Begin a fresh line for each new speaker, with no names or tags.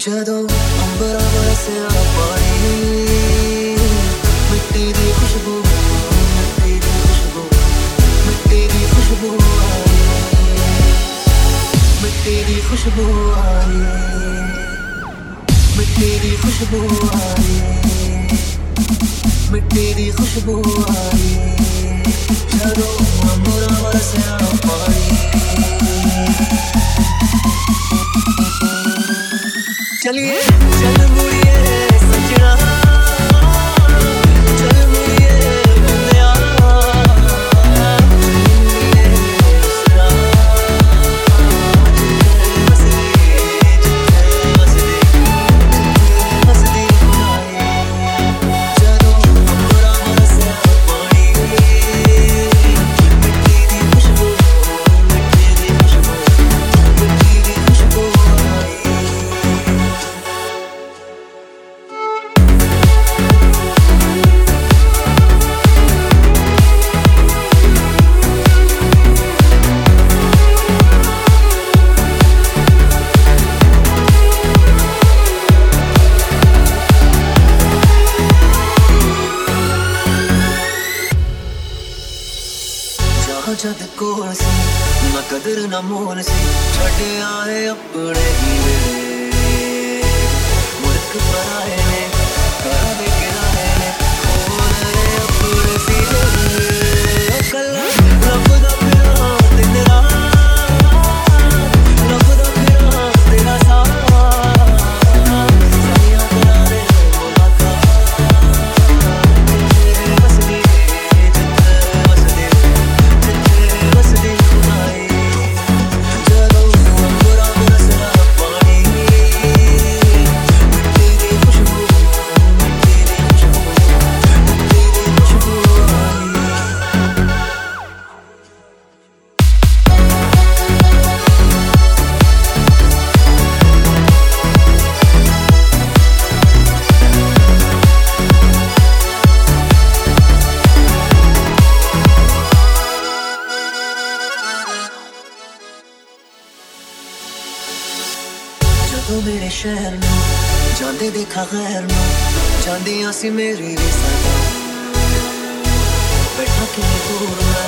ਜਦੋਂ ਅੰਬਰਾਂ ਵਰਸਿਆ ਪਾਣੀ ਮਿੱਟੀ ਦੀ ਖੁਸ਼ਬੂ ਮਿੱਟੀ ਦੀ ਖੁਸ਼ਬੂ ਮਿੱਟੀ ਦੀ ਖੁਸ਼ਬੂ ਆਈ ਮਿੱਟੀ ਦੀ ਖੁਸ਼ਬੂ ਆਈ ਮਿੱਟੀ ਦੀ ਖੁਸ਼ਬੂ ਆਈ ਮਿੱਟੀ ਦੀ ਖੁਸ਼ਬੂ ਆਈ ਜਦੋਂ ਅੰਬਰਾਂ ਵਰਸਿਆ ਪਾਣੀ चलिए चल मुड़िए सजना चल मुड़िए बंदिया जद कोल सी ना कदर ना मोल सी छड़े आए अपने ही मुल्क पर आए ने करा दे किराए ने खोले अपने सी कल्ला लभदा फिरा दिन रात लभदा फिरा तेरा साथ सनिया तेरा रे तो मेरे शहर में जांदे देखा गैर में जांदियां सी मेरी भी सदा बैठा कि दूर